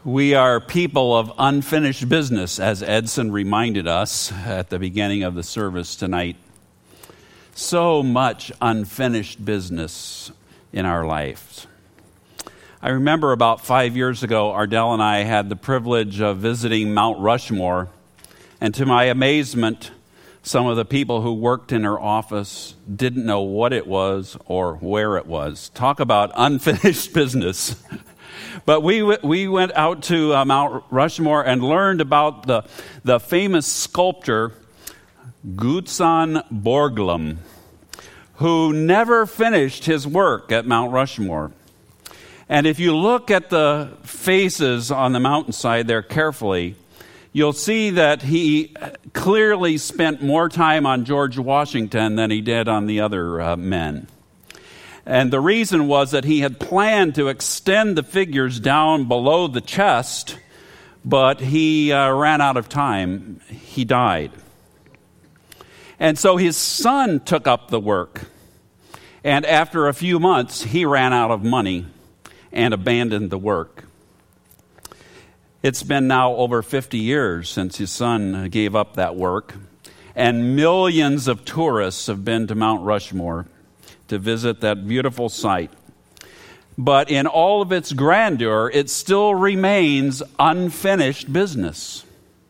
We are people of unfinished business, as Edson reminded us at the beginning of the service tonight. So much unfinished business in our lives. I remember about 5 years ago, Ardell and I had the privilege of visiting Mount Rushmore, and to my amazement, some of the people who worked in her office didn't know what it was or where it was. Talk about unfinished business. But we went out to Mount Rushmore and learned about the famous sculptor Gutzon Borglum, who never finished his work at Mount Rushmore. And if you look at the faces on the mountainside there carefully, you'll see that he clearly spent more time on George Washington than he did on the other men. And the reason was that he had planned to extend the figures down below the chest, but he ran out of time. He died. And so his son took up the work. And after a few months, he ran out of money and abandoned the work. It's been now over 50 years since his son gave up that work, and millions of tourists have been to Mount Rushmore to visit that beautiful site. But in all of its grandeur, it still remains unfinished business.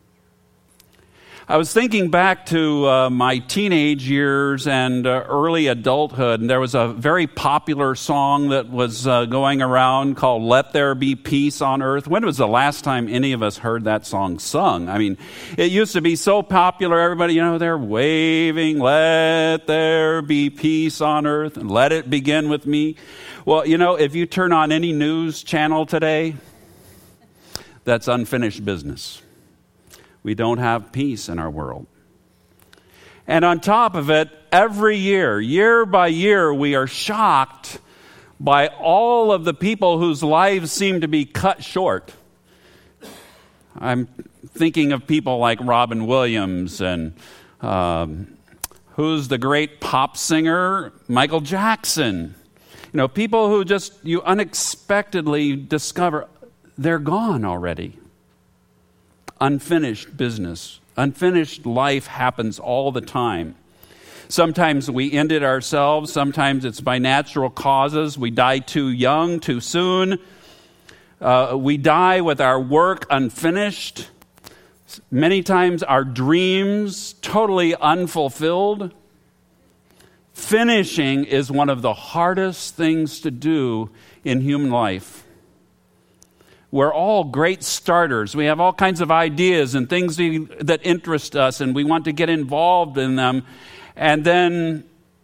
I was thinking back to my teenage years and early adulthood, and there was a very popular song that was going around called "Let There Be Peace on Earth." When was the last time any of us heard that song sung? I mean, it used to be so popular, everybody, they're waving, "Let there be peace on earth, and let it begin with me." Well, if you turn on any news channel today, that's unfinished business. We don't have peace in our world. And on top of it, every year by year, we are shocked by all of the people whose lives seem to be cut short. I'm thinking of people like Robin Williams and who's the great pop singer? Michael Jackson. People who you unexpectedly discover they're gone already. Unfinished business. Unfinished life happens all the time. Sometimes we end it ourselves. Sometimes it's by natural causes. We die too young, too soon. We die with our work unfinished. Many times our dreams totally unfulfilled. Finishing is one of the hardest things to do in human life. We're all great starters. We have all kinds of ideas and things that interest us, and we want to get involved in them. And then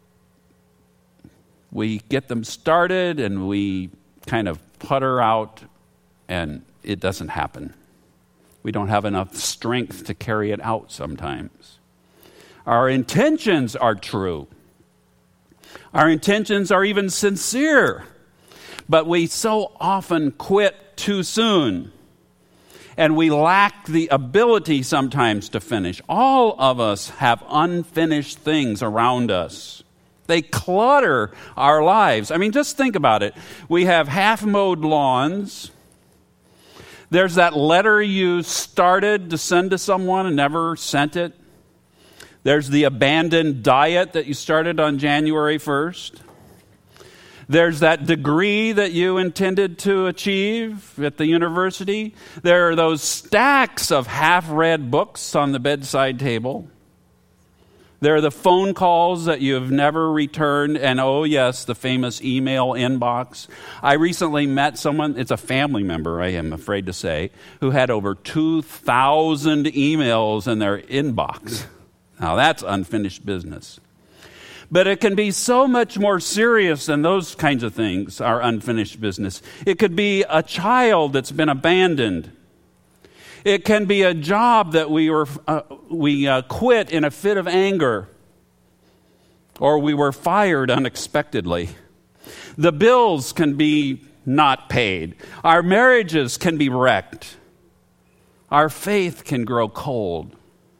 we get them started, and we kind of putter out, and it doesn't happen. We don't have enough strength to carry it out sometimes. Our intentions are true. Our intentions are even sincere. But we so often quit too soon. And we lack the ability sometimes to finish. All of us have unfinished things around us. They clutter our lives. I mean, just think about it. We have half-mowed lawns. There's that letter you started to send to someone and never sent it. There's the abandoned diet that you started on January 1st. There's that degree that you intended to achieve at the university. There are those stacks of half-read books on the bedside table. There are the phone calls that you have never returned. And oh yes, the famous email inbox. I recently met someone, it's a family member, I am afraid to say, who had over 2,000 emails in their inbox. Now that's unfinished business. But it can be so much more serious than those kinds of things, our unfinished business. It could be a child that's been abandoned. It can be a job that we quit in a fit of anger, or we were fired unexpectedly. The bills can be not paid. Our marriages can be wrecked. Our faith can grow cold.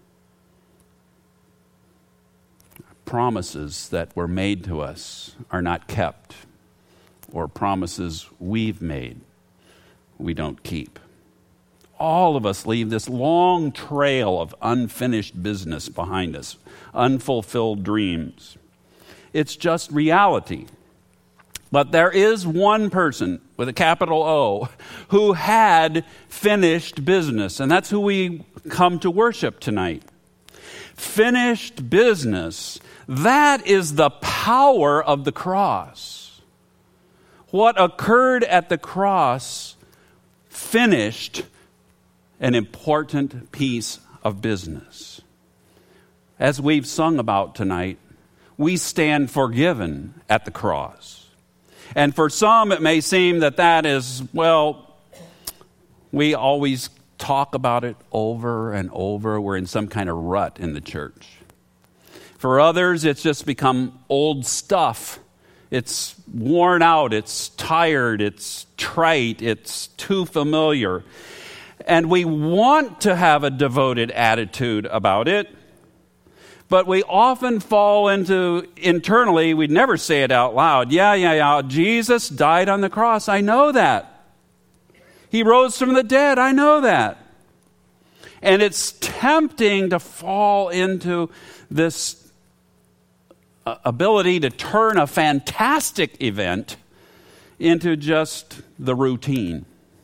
Promises that were made to us are not kept, or promises we've made we don't keep. all of us leave this long trail of unfinished business behind us, unfulfilled dreams. It's just reality. But there is one person with a capital O who had finished business, and that's who we come to worship tonight. Finished business, that is the power of the cross. What occurred at the cross finished an important piece of business. As we've sung about tonight, we stand forgiven at the cross. And for some, it may seem that is, well, we always talk about it over and over. We're in some kind of rut in the church. For others, it's just become old stuff. It's worn out, it's tired, it's trite, it's too familiar. And we want to have a devoted attitude about it. But we often fall into, internally, we'd never say it out loud. Yeah, Jesus died on the cross. I know that. He rose from the dead. I know that. And it's tempting to fall into this ability to turn a fantastic event into just the routine.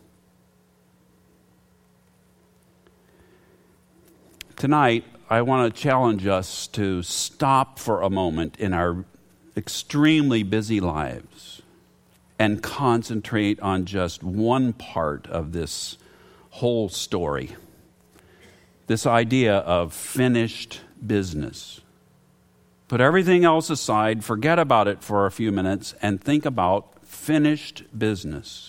Tonight, I want to challenge us to stop for a moment in our extremely busy lives and concentrate on just one part of this whole story. This idea of finished business. Put everything else aside, forget about it for a few minutes, and think about finished business.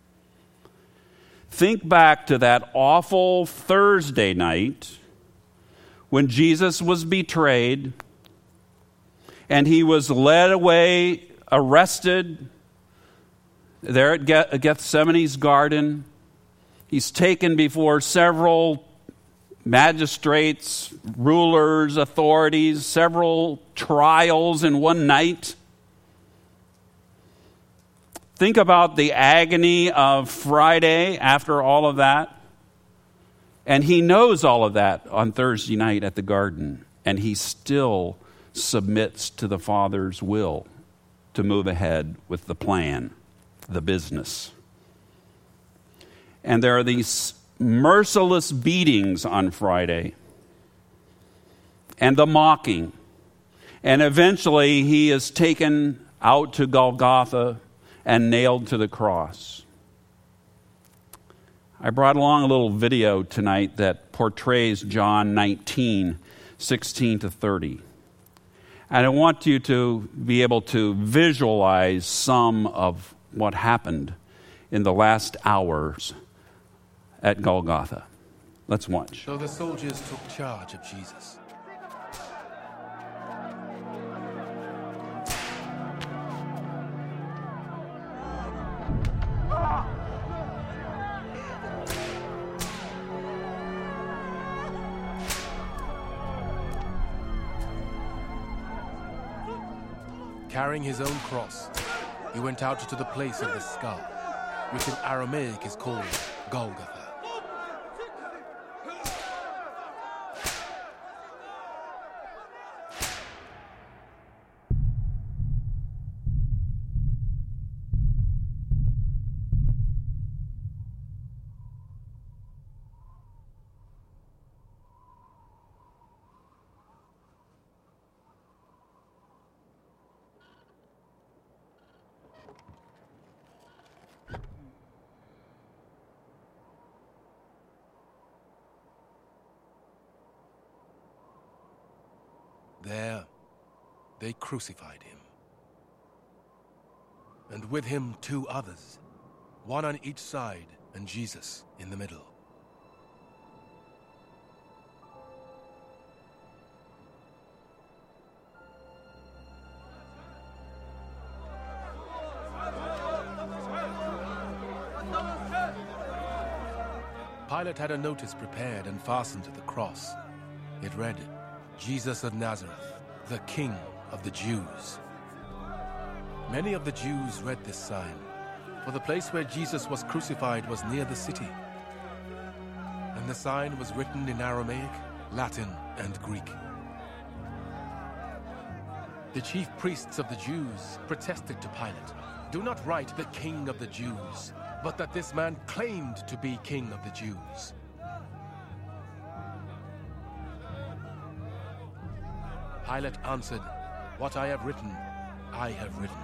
Think back to that awful Thursday night when Jesus was betrayed and he was led away, arrested there at Gethsemane's garden. He's taken before several magistrates, rulers, authorities, several trials in one night. Think about the agony of Friday after all of that. And he knows all of that on Thursday night at the garden. And he still submits to the Father's will to move ahead with the plan, the business. And there are these merciless beatings on Friday. And the mocking. And eventually he is taken out to Golgotha and nailed to the cross. I brought along a little video tonight that portrays John 19, 16 to 30. And I want you to be able to visualize some of what happened in the last hours at Golgotha. Let's watch. So the soldiers took charge of Jesus. Carrying his own cross, he went out to the place of the skull, which in Aramaic is called Golgotha. There, they crucified him. And with him 2 others, one on each side and Jesus in the middle. Pilate had a notice prepared and fastened to the cross. It read, Jesus of Nazareth, the King of the Jews. Many of the Jews read this sign, for the place where Jesus was crucified was near the city. and the sign was written in Aramaic, Latin, and Greek. The chief priests of the Jews protested to Pilate, "Do not write the King of the Jews, but that this man claimed to be King of the Jews." Pilate answered, "What I have written, I have written."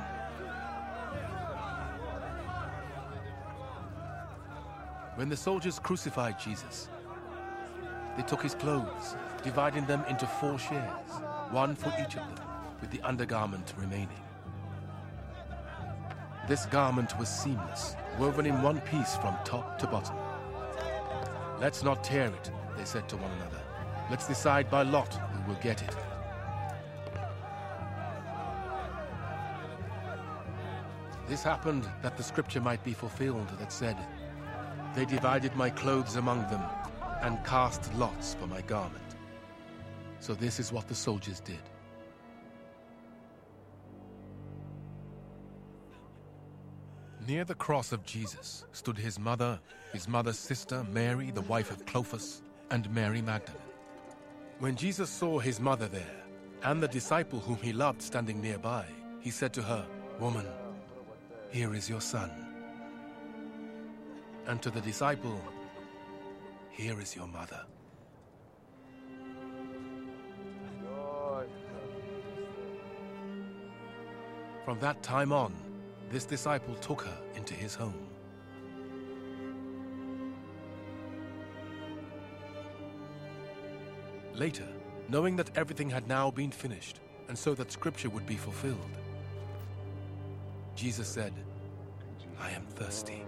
When the soldiers crucified Jesus, they took his clothes, dividing them into 4 shares, one for each of them, with the undergarment remaining. This garment was seamless, woven in one piece from top to bottom. "Let's not tear it," they said to one another. "Let's decide by lot who will get it." This happened that the scripture might be fulfilled that said, "They divided my clothes among them and cast lots for my garment." So this is what the soldiers did. Near the cross of Jesus stood his mother's sister, Mary, the wife of Clopas, and Mary Magdalene. When Jesus saw his mother there, and the disciple whom he loved standing nearby, he said to her, "Woman, here is your son." And to the disciple, "Here is your mother." From that time on, this disciple took her into his home. Later, knowing that everything had now been finished, and so that scripture would be fulfilled, Jesus said, "I am thirsty."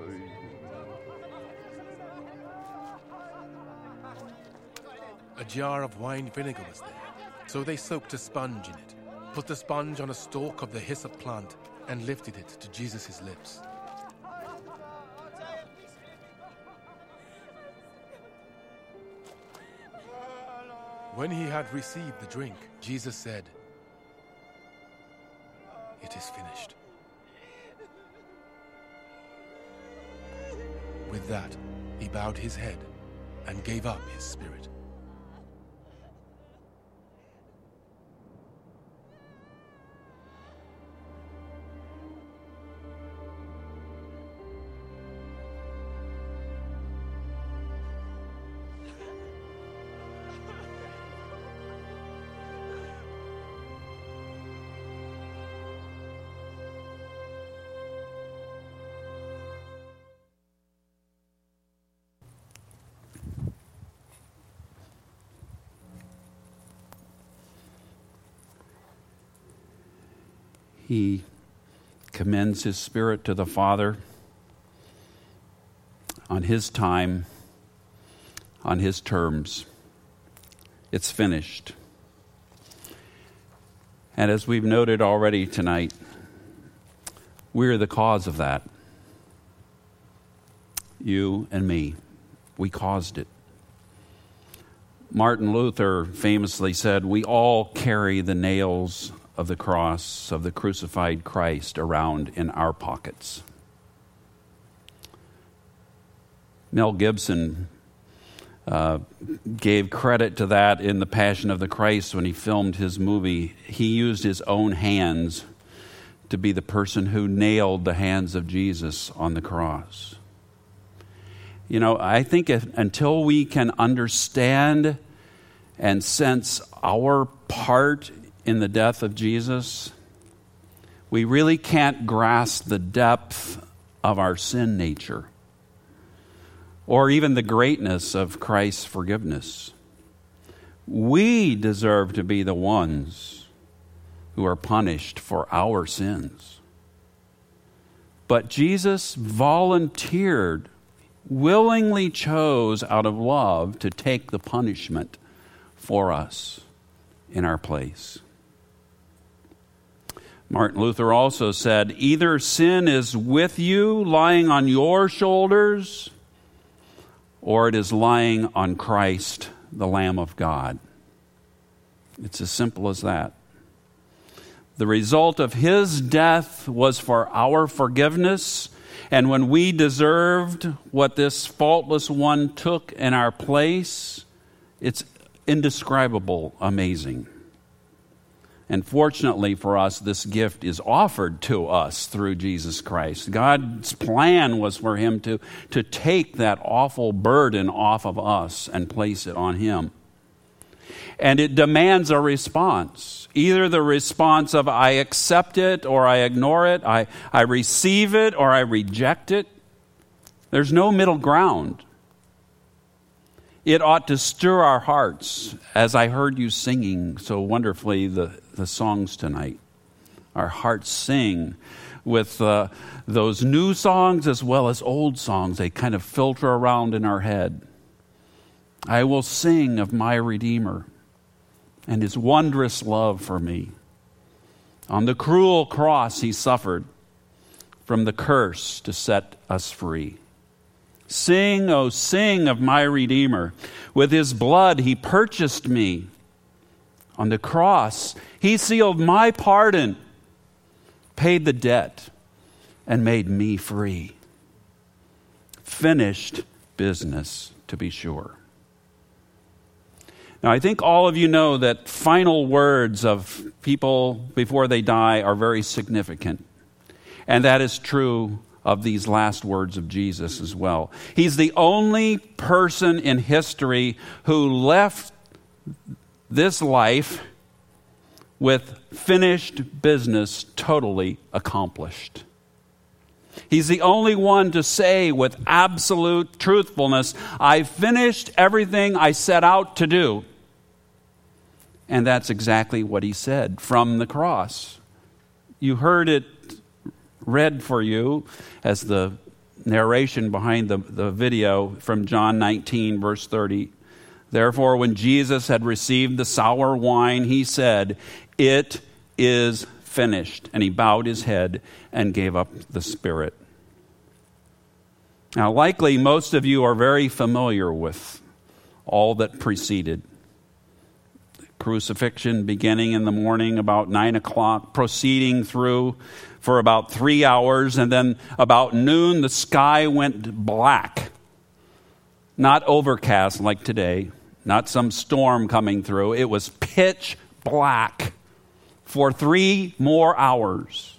A jar of wine vinegar was there, so they soaked a sponge in it, put the sponge on a stalk of the hyssop plant, and lifted it to Jesus' lips. When he had received the drink, Jesus said, "It is finished." With that, he bowed his head and gave up his spirit. He commends his spirit to the Father on his time, on his terms. It's finished. And as we've noted already tonight, we're the cause of that. You and me. We caused it. Martin Luther famously said, "We all carry the nails of the cross of the crucified Christ around in our pockets." Mel Gibson gave credit to that in The Passion of the Christ when he filmed his movie. He used his own hands to be the person who nailed the hands of Jesus on the cross. You know, I think until we can understand and sense our part in the death of Jesus, we really can't grasp the depth of our sin nature or even the greatness of Christ's forgiveness. We deserve to be the ones who are punished for our sins. But Jesus volunteered, willingly chose out of love to take the punishment for us in our place. Martin Luther also said, "Either sin is with you, lying on your shoulders, or it is lying on Christ, the Lamb of God." It's as simple as that. The result of his death was for our forgiveness And when we deserved what this faultless one took in our place, it's indescribable, amazing. And fortunately for us, this gift is offered to us through Jesus Christ. God's plan was for him to take that awful burden off of us and place it on him. And it demands a response. Either the response of I accept it or I ignore it, I receive it or I reject it. There's no middle ground. It ought to stir our hearts, as I heard you singing so wonderfully the songs tonight. Our hearts sing with those new songs as well as old songs. They kind of filter around in our head. I will sing of my Redeemer and his wondrous love for me. On the cruel cross he suffered from the curse to set us free. Sing, oh sing of my Redeemer. With his blood he purchased me. On the cross he sealed my pardon, paid the debt, and made me free. Finished business, to be sure. Now, I think all of you know that final words of people before they die are very significant. And that is true of these last words of Jesus as well. He's the only person in history who left this life with finished business totally accomplished. He's the only one to say with absolute truthfulness, I finished everything I set out to do. And that's exactly what he said from the cross. You heard it read for you as the narration behind the video from John 19, verse 30. Therefore, when Jesus had received the sour wine, he said, it is finished. And he bowed his head and gave up the spirit. Now, likely most of you are very familiar with all that preceded. Crucifixion beginning in the morning about 9 o'clock, proceeding through for about 3 hours, and then about noon the sky went black. Not overcast like today, not some storm coming through. It was pitch black for 3 more hours.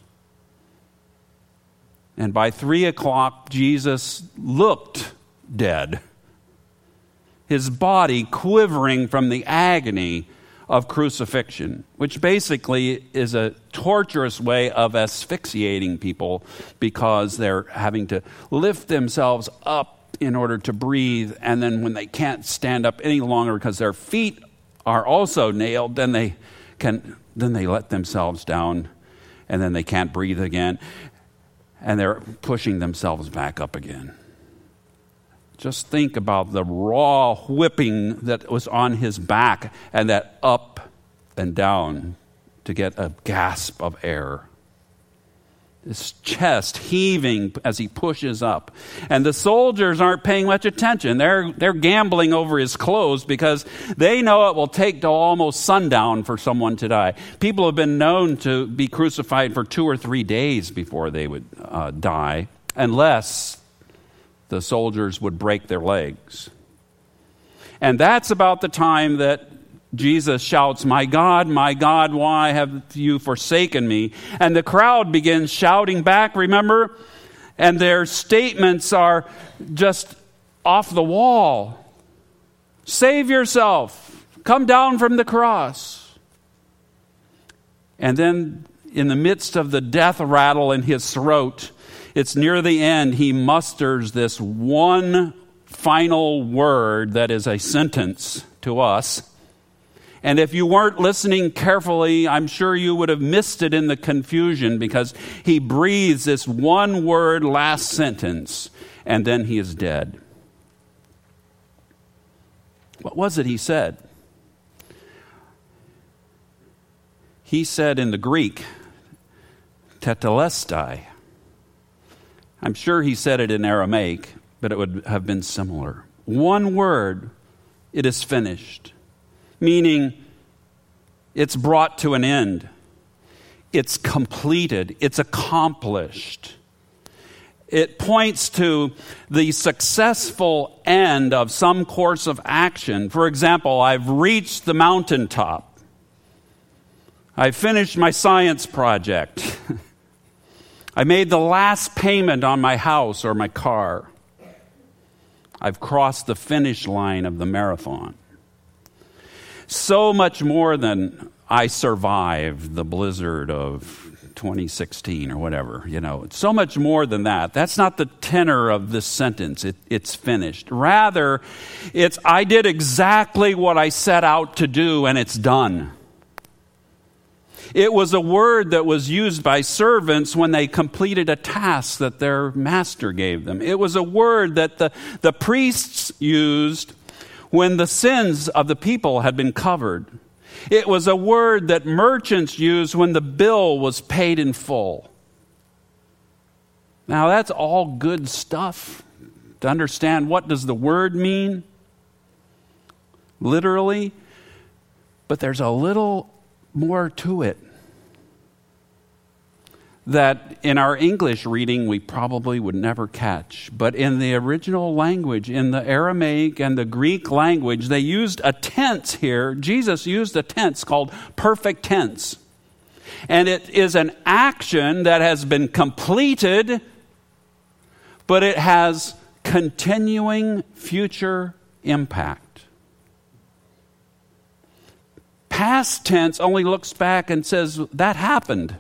And by 3 o'clock, Jesus looked dead. His body quivering from the agony of crucifixion, which basically is a torturous way of asphyxiating people because they're having to lift themselves up in order to breathe, and then when they can't stand up any longer because their feet are also nailed, then they let themselves down, and then they can't breathe again, and they're pushing themselves back up again. Just think about the raw whipping that was on his back and that up and down to get a gasp of air. His chest heaving as he pushes up. And the soldiers aren't paying much attention. They're gambling over his clothes because they know it will take till almost sundown for someone to die. People have been known to be crucified for 2 or 3 days before they would die, unless the soldiers would break their legs. And that's about the time that Jesus shouts, my God, why have you forsaken me? And the crowd begins shouting back, remember? And their statements are just off the wall. Save yourself. Come down from the cross. And then in the midst of the death rattle in his throat, it's near the end, he musters this one final word that is a sentence to us. And if you weren't listening carefully, I'm sure you would have missed it in the confusion, because he breathes this one word last sentence, and then he is dead. What was it he said? He said in the Greek, tetelestai. I'm sure he said it in Aramaic, but it would have been similar. One word, it is finished. Meaning, it's brought to an end. It's completed. It's accomplished. It points to the successful end of some course of action. For example, I've reached the mountaintop. I finished my science project. I made the last payment on my house or my car. I've crossed the finish line of the marathon. So much more than I survived the blizzard of 2016 or whatever, so much more than that. That's not the tenor of this sentence. It's finished. Rather, it's I did exactly what I set out to do and it's done. It was a word that was used by servants when they completed a task that their master gave them. It was a word that the priests used when the sins of the people had been covered. It was a word that merchants used when the bill was paid in full. Now, that's all good stuff. To understand what does the word mean, literally, but there's a little more to it that in our English reading we probably would never catch. But in the original language, in the Aramaic and the Greek language, they used a tense here. Jesus used a tense called perfect tense. And it is an action that has been completed, but it has continuing future impact. Past tense only looks back and says, that happened.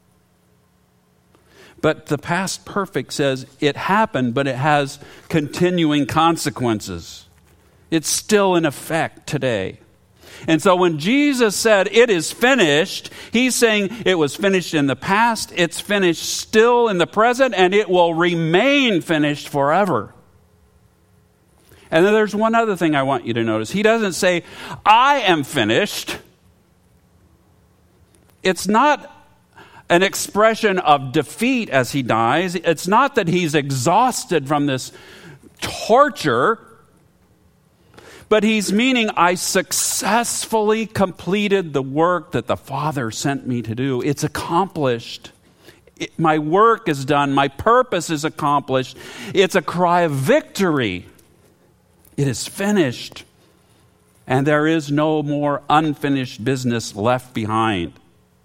But the past perfect says it happened, but it has continuing consequences. It's still in effect today. And so when Jesus said it is finished, he's saying it was finished in the past, it's finished still in the present, and it will remain finished forever. And then there's one other thing I want you to notice. He doesn't say, I am finished. It's not an expression of defeat as he dies. It's not that he's exhausted from this torture, but he's meaning I successfully completed the work that the Father sent me to do. It's accomplished. My work is done. My purpose is accomplished. It's a cry of victory. It is finished. And there is no more unfinished business left behind.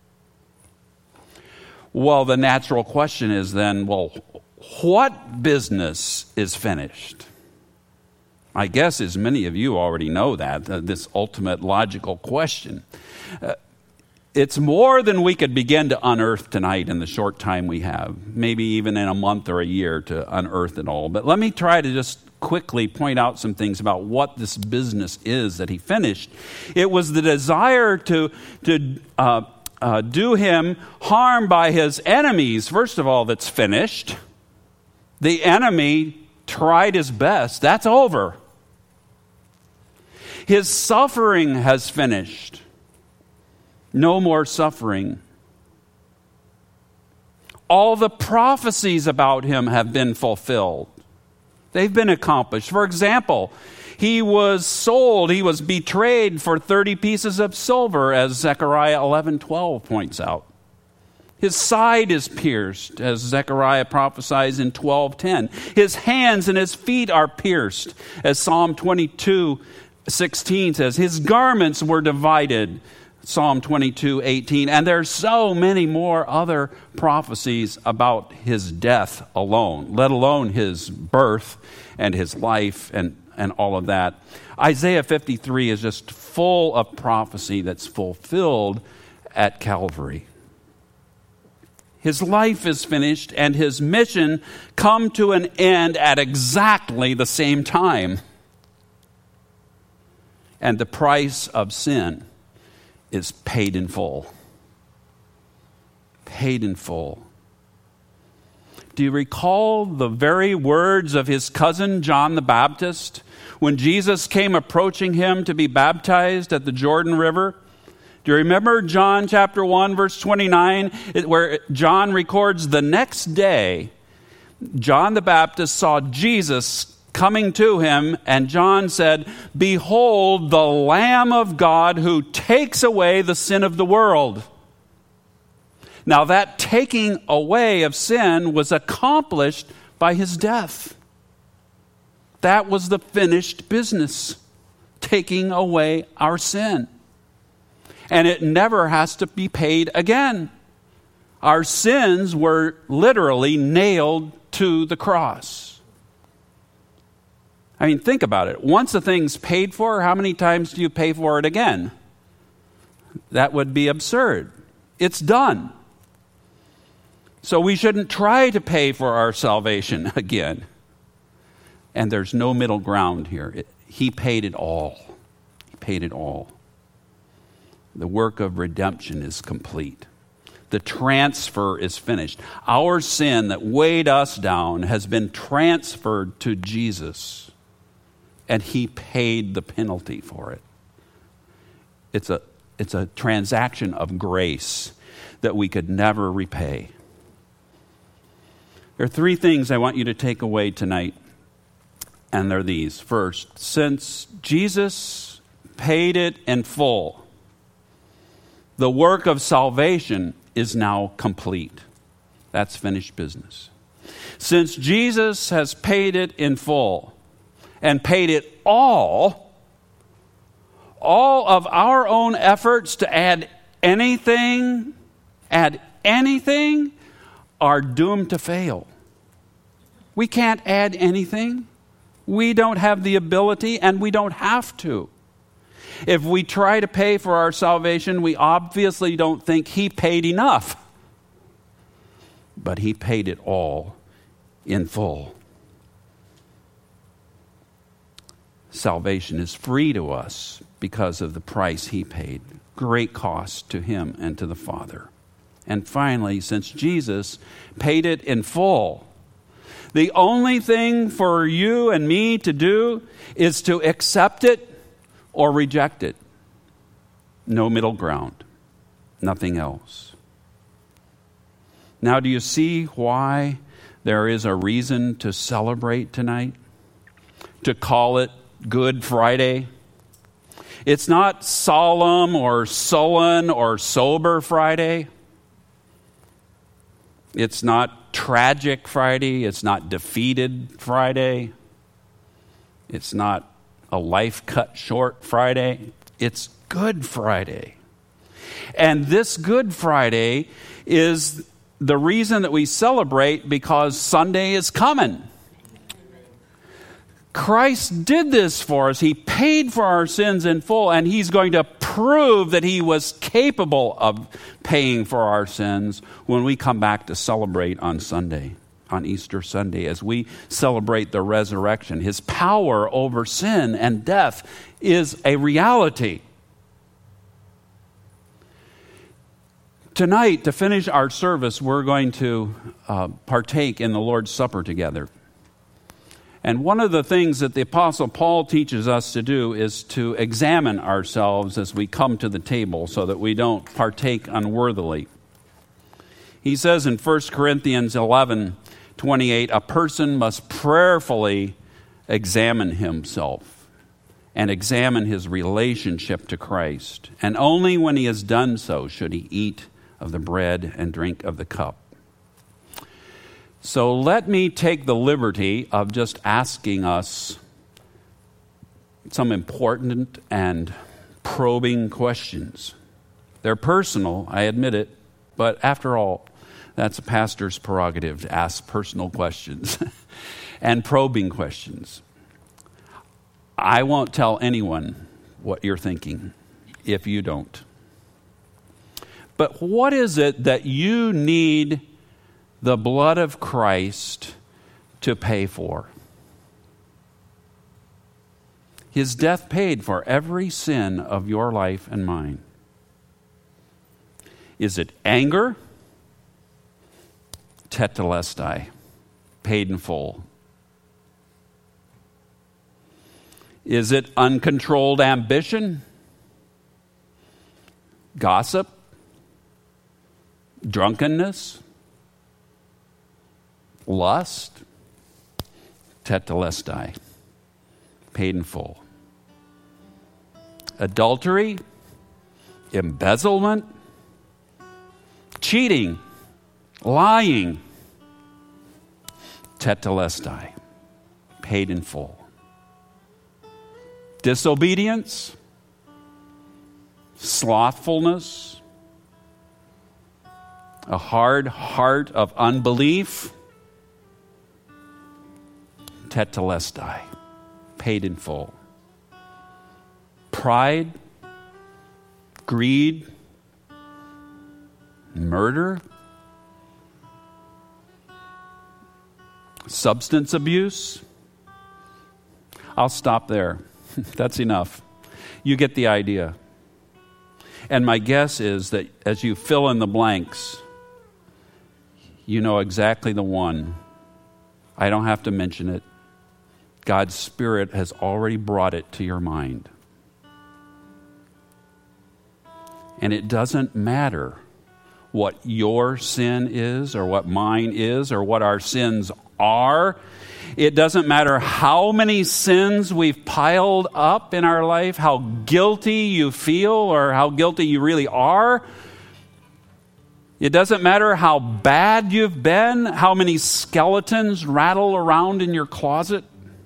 Well, the natural question is then, what business is finished? I guess as many of you already know that, this ultimate logical question. It's more than we could begin to unearth tonight in the short time we have, maybe even in a month or a year to unearth it all. But let me try to just quickly point out some things about what this business is that he finished. It was the desire to do him harm by his enemies, first of all, that's finished. The enemy tried his best. That's over. His suffering has finished. No more suffering. All the prophecies about him have been fulfilled. They've been accomplished. For example, he was sold, he was betrayed for 30 pieces of silver, as Zechariah 11:12 points out. His side is pierced, as Zechariah prophesies in 12:10. His hands and his feet are pierced, as Psalm 22:16 says. His garments were divided, Psalm 22:18. And there's so many more other prophecies about his death alone, let alone his birth and his life and all of that. Isaiah 53 is just full of prophecy that's fulfilled at Calvary. His life is finished and his mission come to an end at exactly the same time. And the price of sin is paid in full. Paid in full. Do you recall the very words of his cousin John the Baptist when Jesus came approaching him to be baptized at the Jordan River? Do you remember John chapter 1, verse 29, where John records the next day, John the Baptist saw Jesus coming to him, and John said, "Behold, the Lamb of God who takes away the sin of the world." Now that taking away of sin was accomplished by his death. That was the finished business, taking away our sin. And it never has to be paid again. Our sins were literally nailed to the cross. I mean, think about it. Once a thing's paid for, how many times do you pay for it again? That would be absurd. It's done. So we shouldn't try to pay for our salvation again. And there's no middle ground here. He paid it all. He paid it all. The work of redemption is complete. The transfer is finished. Our sin that weighed us down has been transferred to Jesus, and he paid the penalty for it. It's a transaction of grace that we could never repay. There are three things I want you to take away tonight, and they're these. First, since Jesus paid it in full, the work of salvation is now complete. That's finished business. Since Jesus has paid it in full and paid it all of our own efforts to add anything are doomed to fail. We can't add anything. We don't have the ability, and we don't have to. If we try to pay for our salvation, we obviously don't think he paid enough. But he paid it all in full. Salvation is free to us because of the price he paid. Great cost to him and to the Father. And finally, since Jesus paid it in full, the only thing for you and me to do is to accept it or reject it. No middle ground. Nothing else. Now, do you see why there is a reason to celebrate tonight? To call it Good Friday? It's not solemn or sullen or sober Friday. It's not tragic Friday. It's not defeated Friday. It's not a life cut short Friday. It's Good Friday. And this Good Friday is the reason that we celebrate because Sunday is coming. Christ did this for us. He paid for our sins in full, and he's going to prove that he was capable of paying for our sins when we come back to celebrate on Sunday, on Easter Sunday, as we celebrate the resurrection. His power over sin and death is a reality. Tonight, to finish our service, we're going to partake in the Lord's Supper together. And one of the things that the Apostle Paul teaches us to do is to examine ourselves as we come to the table so that we don't partake unworthily. He says in 1 Corinthians 11:28, a person must prayerfully examine himself and examine his relationship to Christ. And only when he has done so should he eat of the bread and drink of the cup. So let me take the liberty of just asking us some important and probing questions. They're personal, I admit it, but after all, that's a pastor's prerogative to ask personal questions and probing questions. I won't tell anyone what you're thinking if you don't. But what is it that you need the blood of Christ to pay for? His death paid for every sin of your life and mine. Is it anger? Tetelestai, paid in full. Is it uncontrolled ambition? Gossip? Drunkenness? Lust? Tetelestai, paid in full. Adultery? Embezzlement? Cheating? Lying? Tetelestai, paid in full. Disobedience, slothfulness, a hard heart of unbelief, tetelestai, paid in full. Pride, greed, murder, substance abuse. I'll stop there. That's enough. You get the idea. And my guess is that as you fill in the blanks, you know exactly the one. I don't have to mention it. God's Spirit has already brought it to your mind. And it doesn't matter what your sin is or what mine is or what our sins are. It doesn't matter how many sins we've piled up in our life, how guilty you feel or how guilty you really are. It doesn't matter how bad you've been, how many skeletons rattle around in your closet.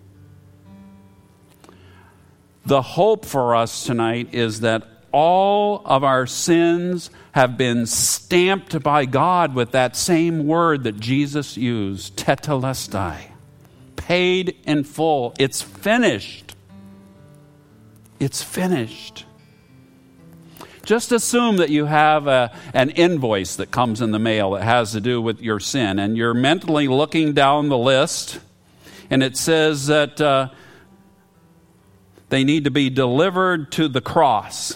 The hope for us tonight is that all of our sins have been stamped by God with that same word that Jesus used, tetelestai, paid in full. It's finished. It's finished. Just assume that you have an invoice that comes in the mail that has to do with your sin, and you're mentally looking down the list, and it says that they need to be delivered to the cross.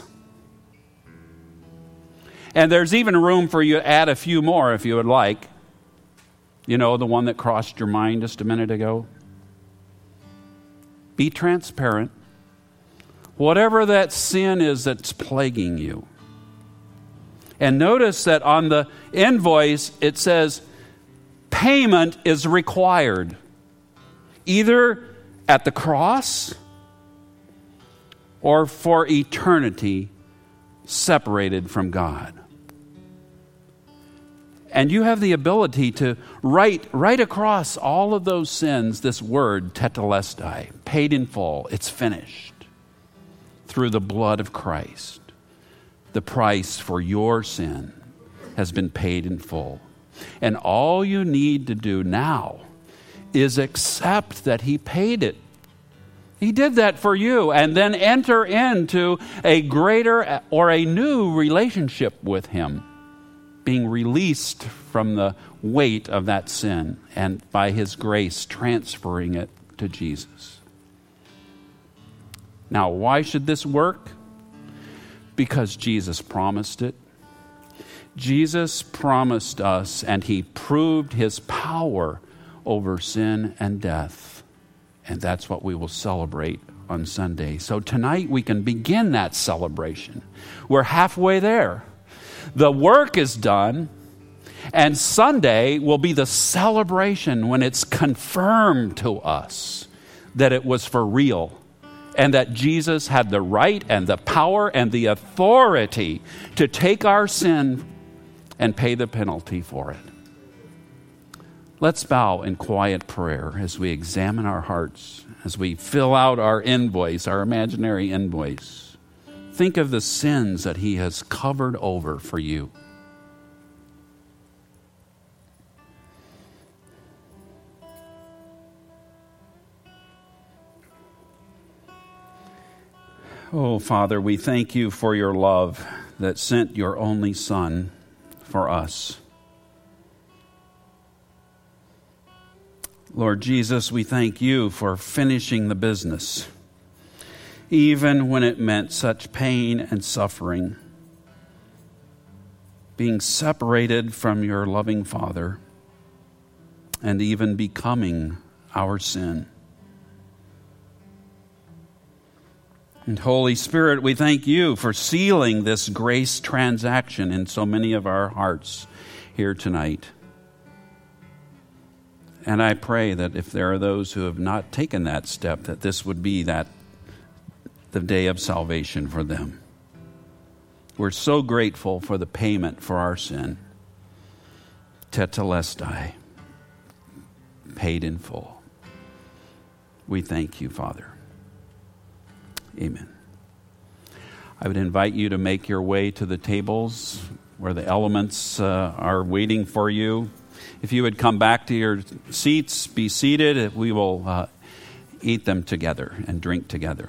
And there's even room for you to add a few more if you would like. You know, the one that crossed your mind just a minute ago. Be transparent. Whatever that sin is that's plaguing you. And notice that on the invoice it says payment is required. Either at the cross or for eternity separated from God. And you have the ability to write right across all of those sins this word, tetelestai, paid in full. It's finished. Through the blood of Christ. The price for your sin has been paid in full. And all you need to do now is accept that He paid it. He did that for you, and then enter into a greater or a new relationship with Him, being released from the weight of that sin, and by His grace transferring it to Jesus. Now, why should this work? Because Jesus promised it. Jesus promised us, and He proved His power over sin and death. And that's what we will celebrate on Sunday. So tonight we can begin that celebration. We're halfway there. The work is done, and Sunday will be the celebration when it's confirmed to us that it was for real and that Jesus had the right and the power and the authority to take our sin and pay the penalty for it. Let's bow in quiet prayer as we examine our hearts, as we fill out our invoice, our imaginary invoice. Think of the sins that He has covered over for you. Oh, Father, we thank You for Your love that sent Your only Son for us. Lord Jesus, we thank You for finishing the business, even when it meant such pain and suffering, being separated from Your loving Father, and even becoming our sin. And Holy Spirit, we thank You for sealing this grace transaction in so many of our hearts here tonight. And I pray that if there are those who have not taken that step, that this would be the day of salvation for them. We're so grateful for the payment for our sin. Tetelestai, paid in full. We thank you, Father. Amen. I would invite you to make your way to the tables where the elements are waiting for you. If you would come back to your seats, be seated. We will eat them together and drink together.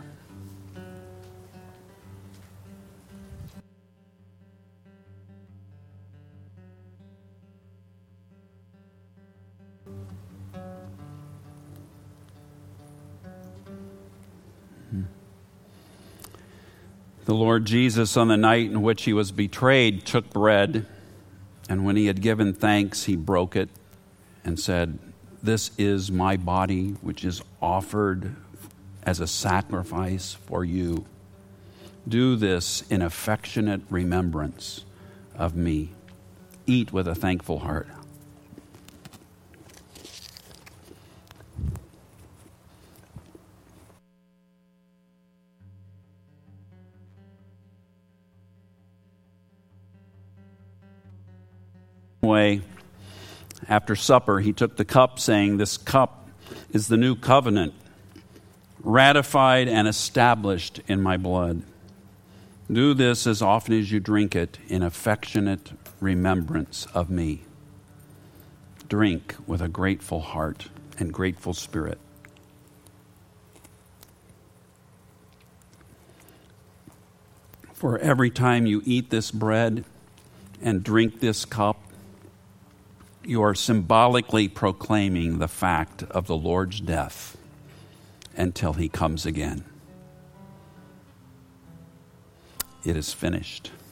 The Lord Jesus, on the night in which he was betrayed, took bread, and when he had given thanks, he broke it and said, "This is my body, which is offered as a sacrifice for you. Do this in affectionate remembrance of me." Eat with a thankful heart. Way, after supper, he took the cup, saying, "This cup is the new covenant, ratified and established in my blood. Do this as often as you drink it in affectionate remembrance of me." Drink with a grateful heart and grateful spirit. For every time you eat this bread and drink this cup, you are symbolically proclaiming the fact of the Lord's death until he comes again. It is finished.